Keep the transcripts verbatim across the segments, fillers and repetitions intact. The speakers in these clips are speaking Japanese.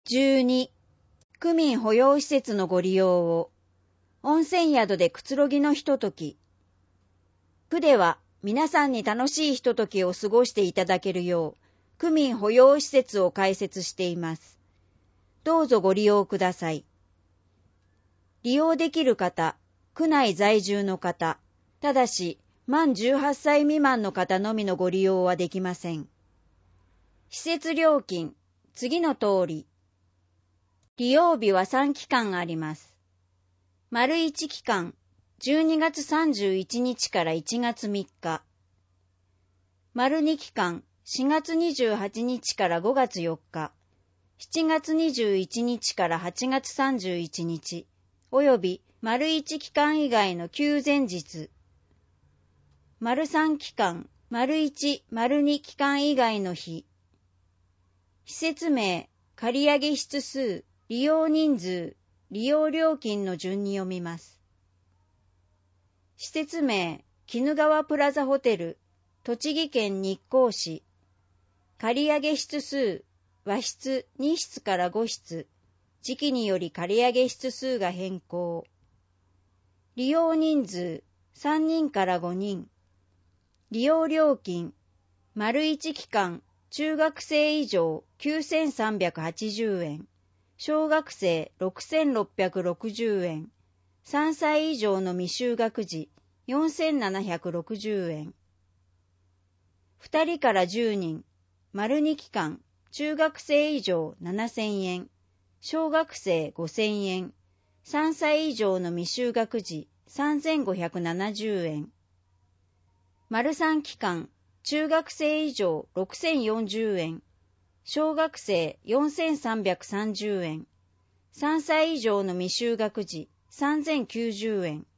じゅうに、区民保養施設のご利用を。温泉宿でくつろぎのひととき。区では皆さんに楽しいひとときを過ごしていただけるよう、区民保養施設を開設しています。どうぞご利用ください。利用できる方、区内在住の方、ただし満じゅうはっさい未満の方のみのご利用はできません。施設料金、次の通り。利用日はさんきかんあります。丸いち期間、じゅうにがつさんじゅういちにちからいちがつみっか。丸に期間、しがつにじゅうはちにちからごがつよっか。しちがつにじゅういちにちからはちがつさんじゅういちにち、および丸いち期間以外の休前日。丸さん期間、丸いち、丸に期間以外の日。施設名、借上室数、利用人数、利用料金の順に読みます。施設名、鬼怒川プラザホテル、栃木県日光市。借上室数、和室に室からご室。時期により借上室数が変更。利用人数、さんにんからごにん。利用料金、丸いち期間、中学生以上きゅうせんさんびゃくはちじゅうえん。小学生ろくせんろっぴゃくろくじゅうえん、さんさい以上の未就学児よんせんななひゃくろくじゅうえん。ふたりからじゅうにん、丸に期間、中学生以上ななせんえん、小学生ごせんえん、さんさい以上の未就学児さんぜんごひゃくななじゅうえん。丸さん期間、中学生以上ろくせんよんじゅうえん、小学生よんせんさんびゃくさんじゅうえん、さんさい以上の未就学児さんぜんきゅうじゅうえん。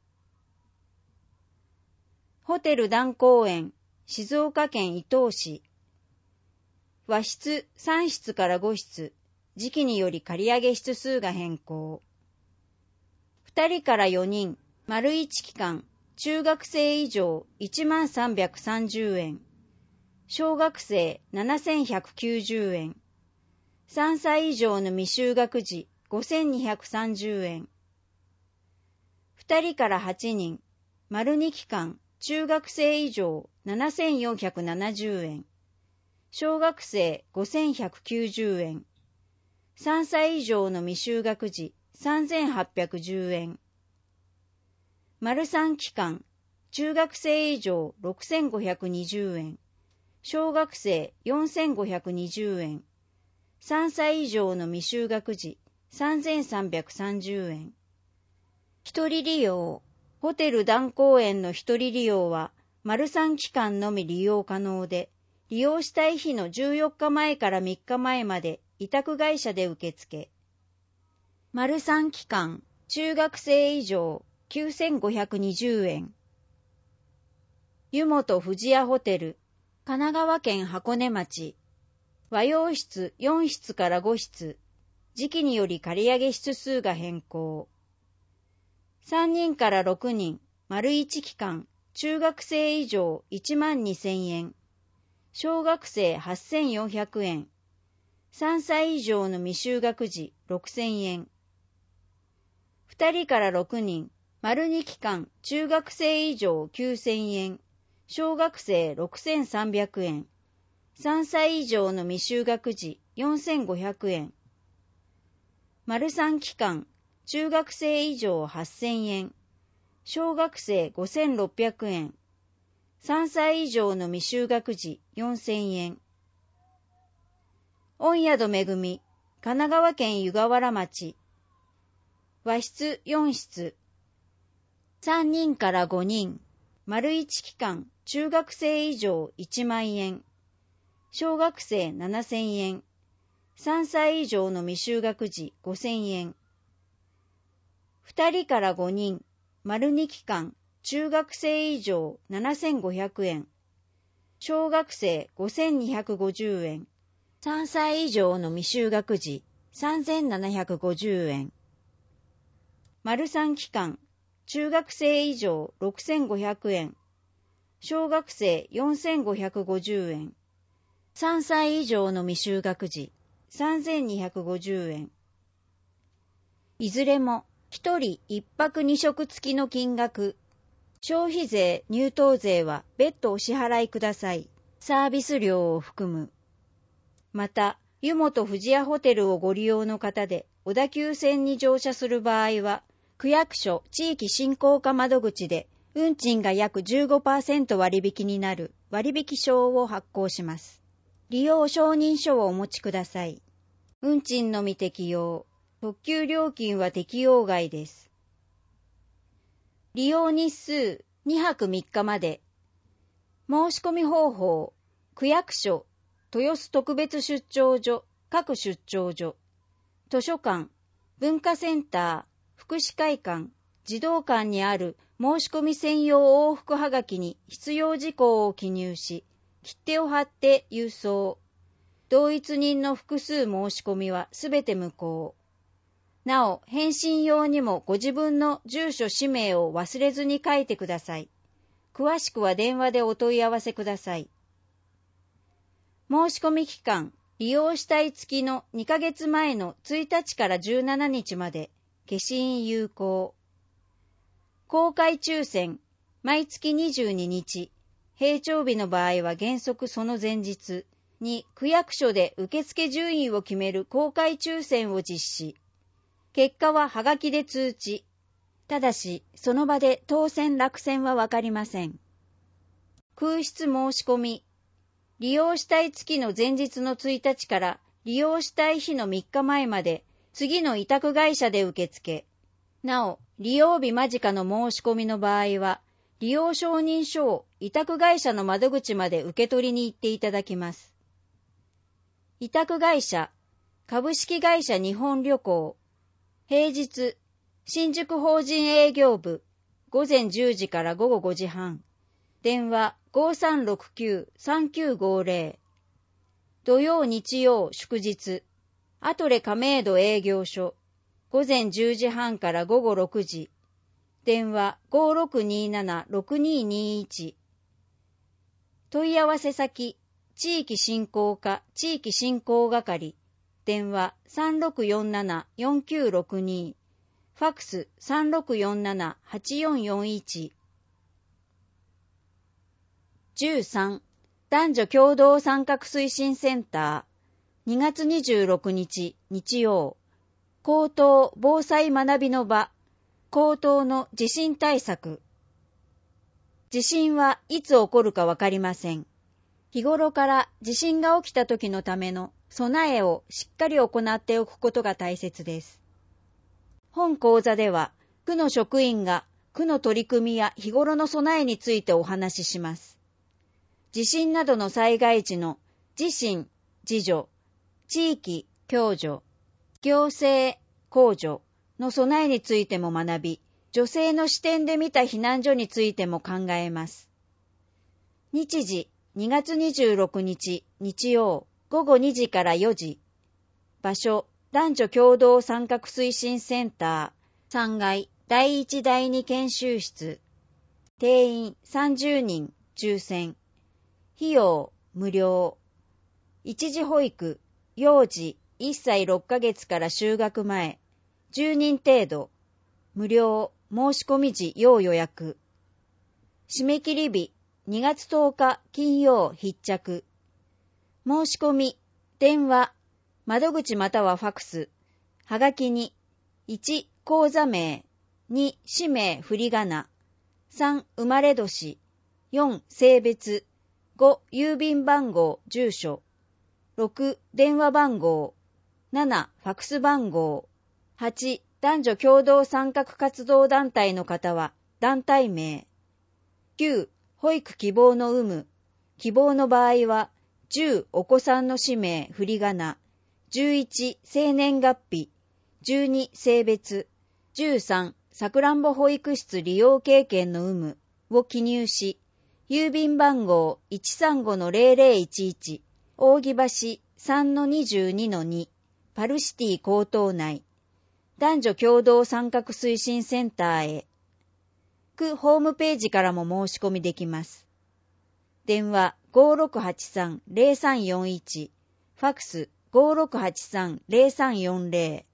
ホテル談光園、静岡県伊東市。和室さん室からご室、時期により借上室数が変更。ふたりからよにん、丸いち期間、中学生以上いちまんさんびゃくさんじゅうえん。小学生ななせんひゃくきゅうじゅうえん、さんさい以上の未就学児ごせんにひゃくさんじゅうえん。ふたりからはちにん、丸に期間、中学生以上ななせんよんひゃくななじゅうえん、小学生ごせんひゃくきゅうじゅうえん、さんさい以上の未就学児さんぜんはっぴゃくじゅうえん。丸さん期間、中学生以上ろくせんごひゃくにじゅうえん、小学生よんせんごひゃくにじゅうえん、さんさい以上の未就学児さんぜんさんびゃくさんじゅうえん。一人利用、ホテル談光園の一人利用は丸さん期間のみ利用可能で、利用したい日のじゅうよっかまえからみっかまえまで委託会社で受付。丸さん期間、中学生以上きゅうせんごひゃくにじゅうえん。湯本富士屋ホテル、神奈川県箱根町。和洋室よん室からご室、時期により借上室数が変更。さんにんからろくにん、丸いち期間、中学生以上いちまんにせんえん、小学生はっせんよんひゃくえん、さんさい以上の未就学児ろくせんえん。ふたりからろくにん、丸に期間、中学生以上きゅうせんえん、小学生ろくせんさんびゃくえん、さんさい以上の未就学児よんせんごひゃくえん。丸さん期間、中学生以上はっせんえん、小学生ごせんろっぴゃくえん、さんさい以上の未就学児よんせんえん。御宿めぐみ、神奈川県湯河原町。和室よん室。さんにんからごにん、丸いち期間、中学生以上いちまんえん、小学生ななせんえん、さんさい以上の未就学児ごせんえん。ふたりからごにん、丸に期間、中学生以上ななせんごひゃくえん、小学生ごせんにひゃくごじゅうえん、さんさい以上の未就学児さんぜんななひゃくごじゅうえん。丸さん期間、中学生以上ろくせんごひゃくえん、小学生よんせんごひゃくごじゅうえん、さんさい以上の未就学児さんぜんにひゃくごじゅうえん。いずれもひとりいっぱくに食付きの金額、消費税、入湯税は別途お支払いください。サービス料を含む。また、湯本富士屋ホテルをご利用の方で小田急線に乗車する場合は、区役所地域振興課窓口で運賃が約 じゅうごパーセント 割引になる割引証を発行します。利用承認書をお持ちください。運賃のみ適用。特急料金は適用外です。利用日数にはくみっかまで。申し込み方法、区役所、豊洲特別出張所、各出張所、図書館、文化センター、福祉会館、児童館にある申し込み専用往復はがきに必要事項を記入し、切手を貼って郵送。同一人の複数申し込みはすべて無効。なお、返信用にもご自分の住所氏名を忘れずに書いてください。詳しくは電話でお問い合わせください。申し込み期間、利用したい月のにかげつまえのついたちからじゅうしちにちまで、消印有効。公開抽選、毎月にじゅうににち、平常日の場合は原則その前日に区役所で受付順位を決める公開抽選を実施。結果ははがきで通知。ただし、その場で当選落選はわかりません。空室申し込み。利用したい月の前日のついたちから利用したい日のみっかまえまで次の委託会社で受付。なお、利用日間近の申し込みの場合は、利用承認書を委託会社の窓口まで受け取りに行っていただきます。委託会社、株式会社日本旅行。平日、新宿法人営業部、ごぜんじゅうじからごごごじはん。電話 ごさんろくきゅうさんきゅうごぜろ。土曜日曜祝日、アトレ亀戸営業所、ごぜんじゅうじはんからごごろくじ。電話 ごろくにななろくににいち。問い合わせ先、地域振興課地域振興係。電話 さんろくよんななよんきゅうろくに。ファックス さんろくよんななはちよんよんいち。じゅうさん. 男女共同参画推進センター。にがつにじゅうろくにち日曜。高等防災学びの場。高等の地震対策。地震はいつ起こるかわかりません。日頃から地震が起きた時のための備えをしっかり行っておくことが大切です。本講座では、区の職員が区の取り組みや日頃の備えについてお話しします。地震などの災害時の自身、自助、地域、共助、行政、公助の備えについても学び、女性の視点で見た避難所についても考えます。日時、にがつにじゅうろくにち日曜ごごにじからよじ。場所、男女共同参画推進センターさんがいだいいちだいに研修室。定員さんじゅうにん抽選。費用無料。一時保育、幼児いっさいろっかげつから就学前、じゅうにん程度。無料、申し込み時要予約。締め切り日にがつとおか金曜必着。申し込み、電話、窓口またはファクス、はがきに、いち口座名、に氏名振り仮名、さん生まれ年、よん性別、ご郵便番号住所、ろく電話番号、ななファクス番号、はち男女共同参画活動団体の方は団体名、きゅう保育希望の有無、希望の場合はじゅうお子さんの氏名振り仮名、じゅういち生年月日、じゅうに性別、じゅうさんさくらんぼ保育室利用経験の有無を記入し、郵便番号 いちさんごのゼロゼロいちいち 扇橋 さんのにじゅうにのに パルシティ江東内男女共同参画推進センターへ。区ホームページからも申し込みできます。電話 ごろくはちさんゼロさんよんいち、ファックスごーろくはちさん ゼロさんよんゼロ。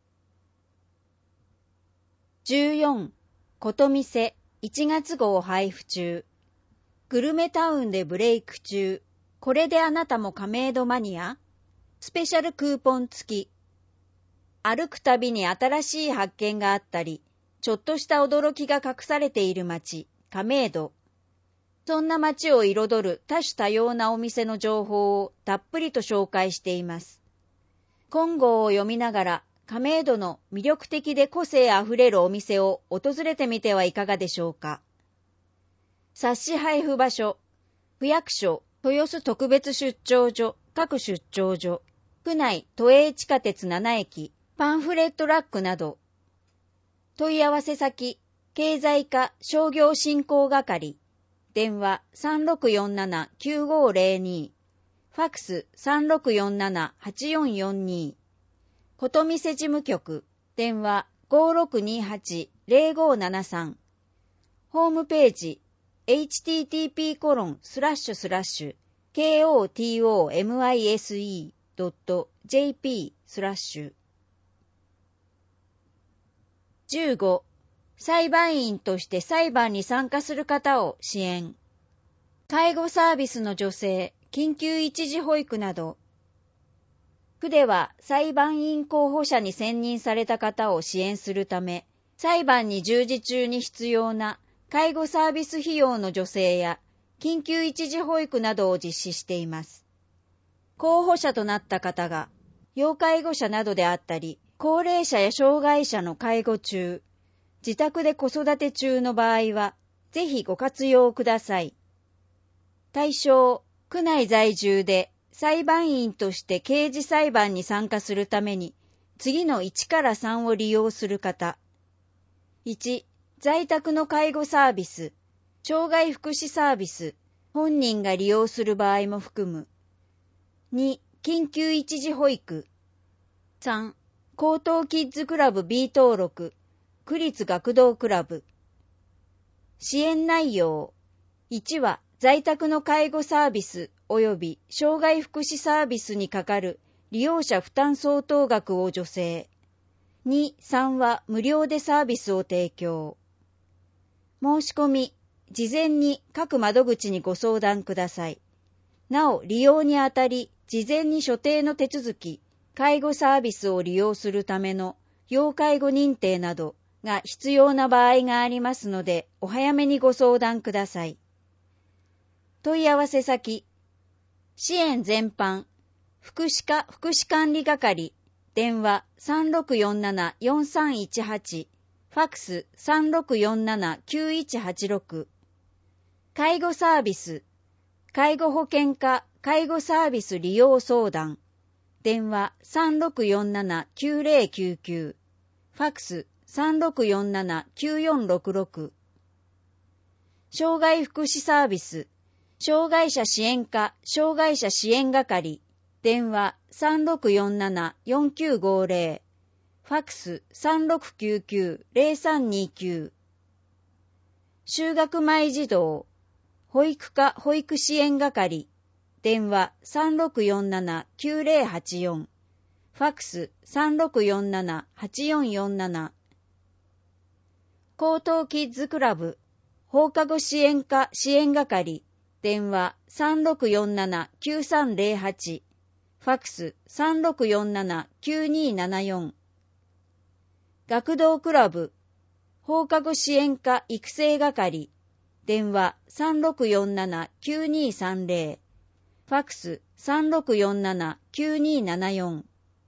じゅうよん、ことみせいちがつ号配布中。グルメタウンでブレイク中。これであなたも亀戸マニア？スペシャルクーポン付き。歩くたびに新しい発見があったり、ちょっとした驚きが隠されている街、亀戸。そんな街を彩る多種多様なお店の情報をたっぷりと紹介しています。今号を読みながら、亀戸の魅力的で個性あふれるお店を訪れてみてはいかがでしょうか。冊子配布場所、区役所、豊洲特別出張所、各出張所、区内都営地下鉄ななえき、パンフレットラックなど。問い合わせ先、経済課商業振興係。電話 さんろくよんななきゅうごゼロに、ファックス さんろくよんななはちよんよんに、ことみせ事務局、電話 ごーろくにはちゼロごななさん、ホームページ エイチティーティーピーコロンスラッシュスラッシュケーオーティーオーエムアイエスイードットジェーピースラッシュ。じゅうご、裁判員として裁判に参加する方を支援。介護サービスの助成、緊急一時保育など。区では裁判員候補者に選任された方を支援するため、裁判に従事中に必要な介護サービス費用の助成や緊急一時保育などを実施しています。候補者となった方が、要介護者などであったり、高齢者や障害者の介護中、自宅で子育て中の場合は、ぜひご活用ください。対象、区内在住で裁判員として刑事裁判に参加するために、次のいちからさんを利用する方。いち、在宅の介護サービス、障害福祉サービス、本人が利用する場合も含む。に、緊急一時保育。さん、高等キッズクラブ B 登録。区立学童クラブ。支援内容。いちは在宅の介護サービス及び障害福祉サービスにかかる利用者負担相当額を助成。に、さんは無料でサービスを提供。申し込み、事前に各窓口にご相談ください。なお、利用にあたり、事前に所定の手続き、介護サービスを利用するための要介護認定など、が必要な場合がありますので、お早めにご相談ください。問い合わせ先、支援全般、福祉課福祉管理係、電話 さんろくよんななよんさんいちはち、ファックス さんろくよんななきゅういちはちろく、介護サービス、介護保険課介護サービス利用相談、電話 さんろくよんななきゅうゼロきゅうきゅう、ファックスさんろくよんななきゅうよんろくろく。障害福祉サービス、障害者支援課障害者支援係、電話 さんろくよんななよんきゅうごゼロ、ファックスさんろくきゅうきゅうゼロさんにきゅう。就学前児童、保育課保育支援係、電話 さんろくよんななきゅうゼロはちよん、ファックスさんろくよんななはちよんよんなな。高等キッズクラブ、放課後支援課支援係、電話 さんろくよんななきゅうさんゼロはち、ファックスさんろくよんななきゅうにななよん。学童クラブ、放課後支援課育成係、電話 さんろくよんななきゅうにさんゼロ、ファックスさんろくよんななきゅうにななよん。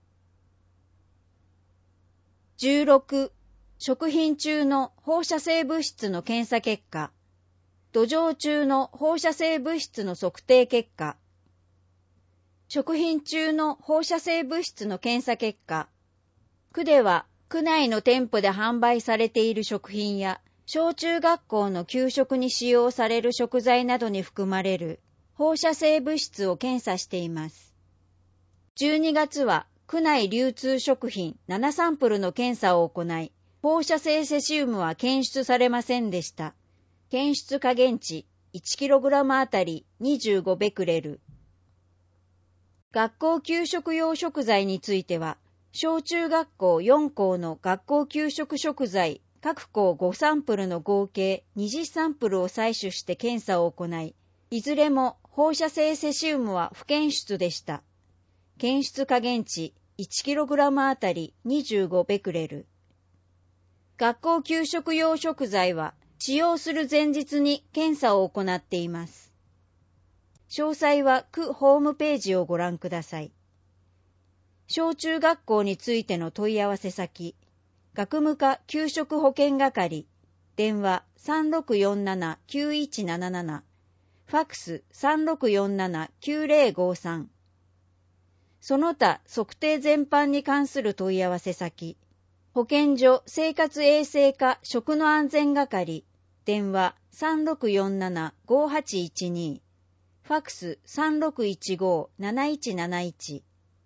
じゅうろく、食品中の放射性物質の検査結果、土壌中の放射性物質の測定結果、食品中の放射性物質の検査結果、区では区内の店舗で販売されている食品や小中学校の給食に使用される食材などに含まれる放射性物質を検査しています。じゅうにがつは区内流通食品ななサンプルの検査を行い、放射性セシウムは検出されませんでした。検出下限値 いちキログラム あたりにじゅうごベクレル。 学校給食用食材については、小中学校よん校の学校給食食材各校ごサンプルの合計にじゅうサンプルを採取して検査を行い、いずれも放射性セシウムは不検出でした。検出下限値 いちキログラム あたりにじゅうごベクレル。学校給食用食材は使用する前日に検査を行っています。詳細は区ホームページをご覧ください。小中学校についての問い合わせ先、学務課給食保健係、電話 さんろくよんななきゅういちなななな、ファックス さんろくよんななきゅうぜろごさん。その他測定全般に関する問い合わせ先、保健所生活衛生課食の安全係、電話 さんろくよんななごはちいちに、ファックス さんろくいちごなないちなないち。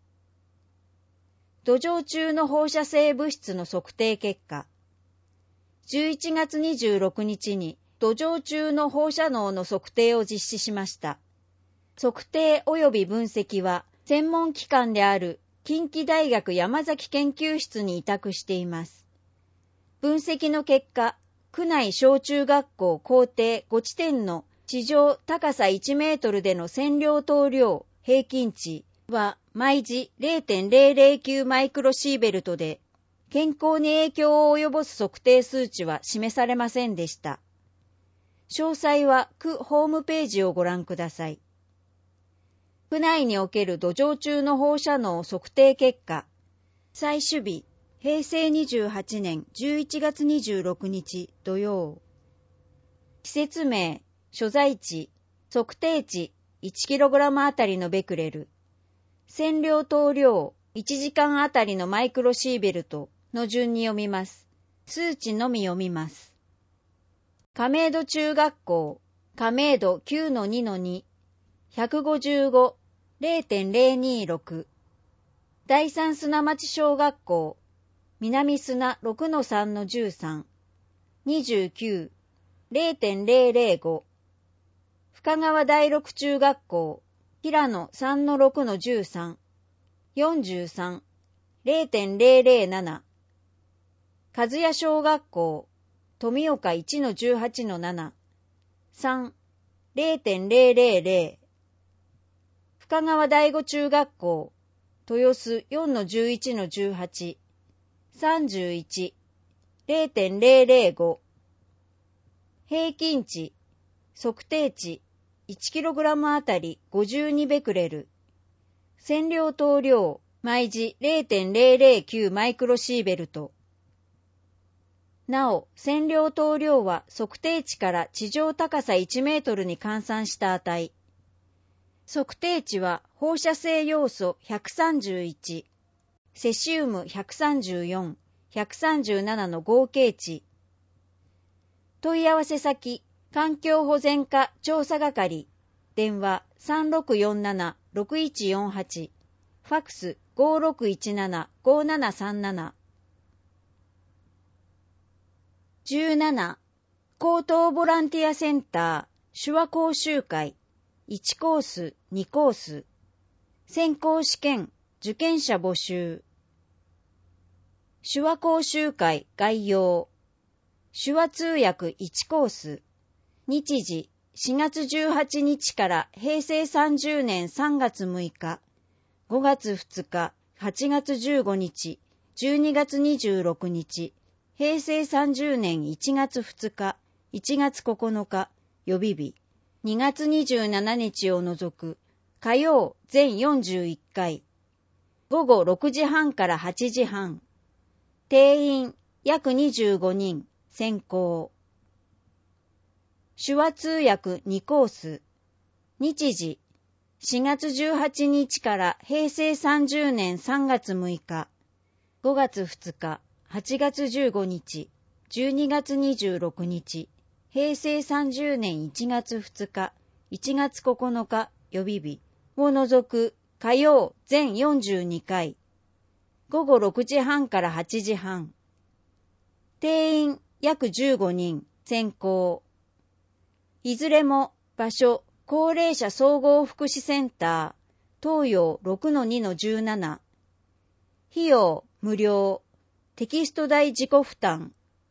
土壌中の放射性物質の測定結果。じゅういちがつにじゅうろくにちに土壌中の放射能の測定を実施しました。測定及び分析は専門機関である近畿大学山崎研究室に委託しています。分析の結果、区内小中学校校庭ごちてんの地上高さいちメートルでの線量等量平均値は毎時 れいてんぜろぜろきゅう マイクロシーベルトで、健康に影響を及ぼす測定数値は示されませんでした。詳細は区ホームページをご覧ください。区内における土壌中の放射能測定結果、採取日、へいせいにじゅうはちねんじゅういちがつにじゅうろくにち土曜。施設名、所在地、測定値 いちキログラム あたりのベクレル、線量等量いちじかんあたりのマイクロシーベルトの順に読みます。数値のみ読みます。亀戸中学校、亀戸 きゅうのにのに、ひゃくごじゅうご、れいてんぜろにろく。第三砂町小学校、南砂 ろくのさんのじゅうさん、にじゅうきゅう、れいてんぜろぜろご。深川第六中学校、平野 さんのろくのじゅうさん、よんじゅうさん、れいてんぜろぜろなな。和谷小学校、富岡いちのじゅうはちのなな、さん、れいてんぜろぜろぜろ。深川第五中学校、豊洲よんのじゅういちのじゅうはち、さんじゅういち、れいてんぜろぜろご。平均値、測定値、いちキログラム あたりごじゅうにベクレル。線量等量、毎時 れいてんぜろぜろきゅう マイクロシーベルト。なお、線量等量は測定値から地上高さいちメートルに換算した値。測定値は放射性要素ひゃくさんじゅういち、セシウムひゃくさんじゅうよん、ひゃくさんじゅうななの合計値。問い合わせ先、環境保全課調査係、電話 さんろくよんななろくいちよんはち、ファックス ごろくいちななごななさんなな。じゅうなな、高等ボランティアセンター手話講習会いちコースにコース、先行試験受験者募集。手話講習会概要。手話通訳いちコース。日時しがつじゅうはちにちからへいせいさんじゅうねんさんがつむいか、ごがつふつか、はちがつじゅうごにち、じゅうにがつにじゅうろくにち、へいせいさんじゅうねんいちがつふつか、いちがつここのか、予備日、にがつにじゅうしちにちを除く、火曜全よんじゅういっかい、ごごろくじはんからはちじはん、定員約にじゅうごにん、先行。手話通訳にコース。日時しがつじゅうはちにちからへいせいさんじゅうねんさんがつむいか、ごがつふつか、はちがつじゅうごにち、じゅうにがつにじゅうろくにち、へいせいさんじゅうねんいちがつふつか、いちがつここのか予備日を除く火曜全よんじゅうにかい、ごごろくじはんからはちじはん、定員約じゅうごにん、先行。いずれも場所、高齢者総合福祉センター、 東洋 ろくのにのじゅうなな。費用無料。テキスト代自己負担。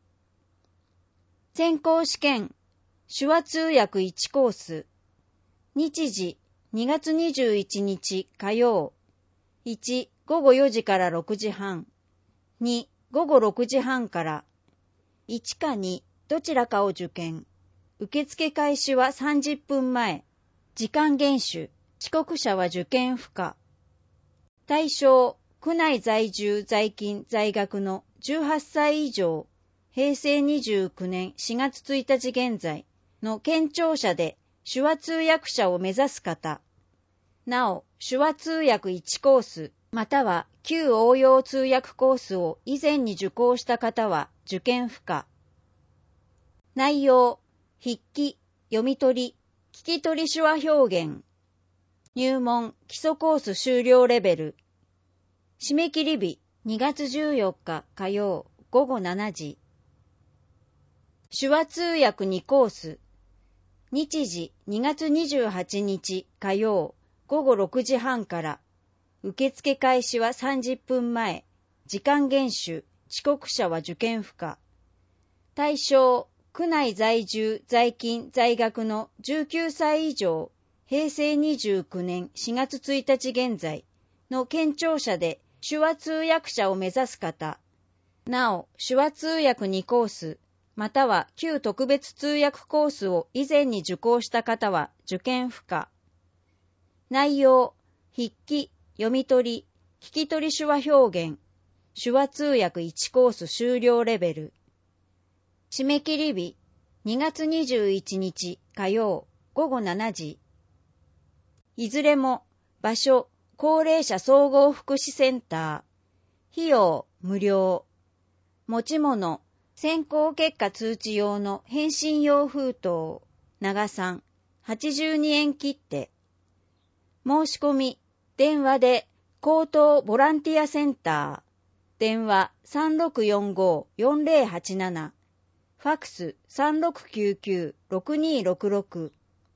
先行試験手話通訳いちコース。日時にがつにじゅういちにち火曜。いち、ごごよじからろくじはん。に、ごごろくじはんから。いちかにどちらかを受験。受付開始はさんじゅっぷんまえ。時間厳守。遅刻者は受験不可。対象、区内在住在勤在学のじゅうはっさい以上、へいせいにじゅうきゅうねんしがつついたち現在の県庁舎で手話通訳者を目指す方。なお、手話通訳いちコース、または旧応用通訳コースを以前に受講した方は受験不可。内容、筆記、読み取り、聞き取り手話表現。入門、基礎コース修了レベル。締め切り日、にがつじゅうよっか火曜、ごごしちじ。手話通訳にコース。日時、にがつにじゅうはちにち火曜、ごごろくじはんから。受付開始はさんじゅっぷんまえ。時間厳守、遅刻者は受験不可。対象、区内在住在勤在学のじゅうきゅうさい以上、へいせいにじゅうきゅうねんしがつついたち現在の県庁舎で手話通訳者を目指す方。なお、手話通訳にコース、または旧特別通訳コースを以前に受講した方は受験不可。内容、筆記、読み取り、聞き取り手話表現、手話通訳いちコース修了レベル。締め切り日、にがつにじゅういちにち火曜、ごごしちじ。いずれも、場所、高齢者総合福祉センター。費用、無料。持ち物、選考結果通知用の返信用封筒。長さん、はちじゅうにえん切手。申し込み、電話で、高等ボランティアセンター。電話 さんろくよんごーよんぜろはちなな。ファックス さんろくきゅうきゅうろくにーろくろく。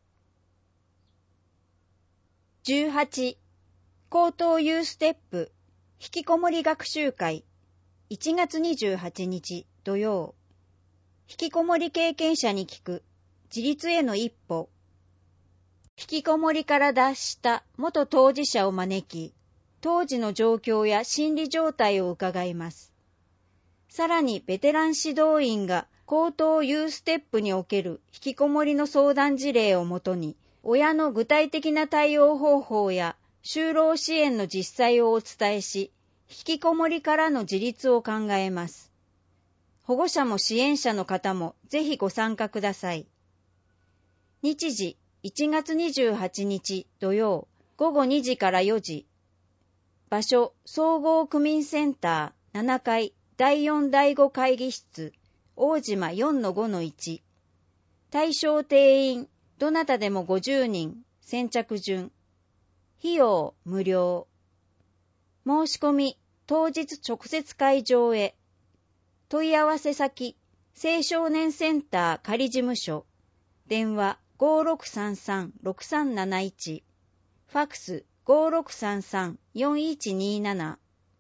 じゅうはち、高等ユーステップ引きこもり学習会いちがつにじゅうはちにち土曜。引きこもり経験者に聞く自立への一歩。引きこもりから脱した元当事者を招き、当時の状況や心理状態を伺います。さらにベテラン指導員が高等ユーステップにおける引きこもりの相談事例をもとに、親の具体的な対応方法や就労支援の実際をお伝えし、引きこもりからの自立を考えます。保護者も支援者の方もぜひご参加ください。日時、いちがつにじゅうはちにち土曜、ごごにじからよじ。場所、総合区民センターななかいだいよんだいご会議室、大島 よんのごのいち。対象定員、どなたでもごじゅうにん、先着順。費用、無料。申し込み、当日直接会場へ。問い合わせ先、青少年センター仮事務所。電話 ごろくさんさんろくさんなないち。ファックス ごろくさんさんよんいちになな。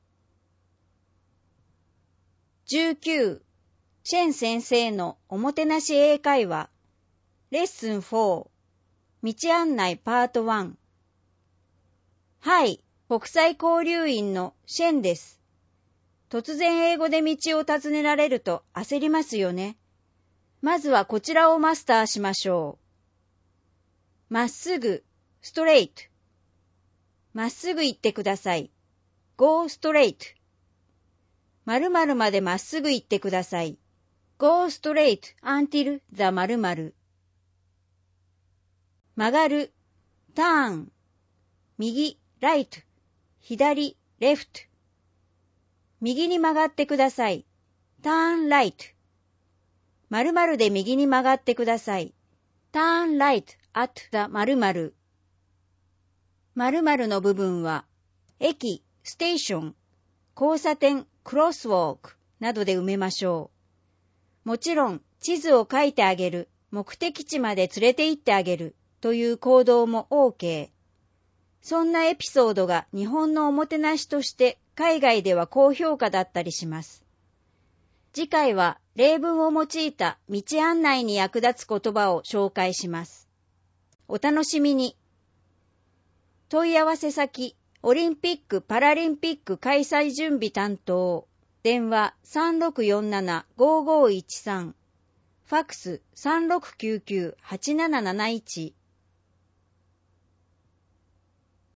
じゅうきゅう、シェン先生のおもてなし英会話。レッスンよん、道案内パートいち。はい、国際交流員のシェンです。突然英語で道を尋ねられると焦りますよね。まずはこちらをマスターしましょう。まっすぐ、ストレート。まっすぐ行ってください。Go straight。〇〇までまっすぐ行ってください。Go straight until the 〇〇。曲がる、ターン。右、ライト。左、レフト。右に曲がってください。ターンライト。〇〇で右に曲がってください。ターンライト at the 〇〇。〇〇の部分は、駅、ステーション、交差点、クロスウォークなどで埋めましょう。もちろん、地図を書いてあげる、目的地まで連れて行ってあげるという行動も OK。 そんなエピソードが日本のおもてなしとして海外では高評価だったりします。次回は例文を用いた道案内に役立つ言葉を紹介します。お楽しみに。問い合わせ先、オリンピック・パラリンピック開催準備担当、電話 さんろくよんなな ごーごーいちさん、ファクス さんろくきゅうきゅう はちなななないち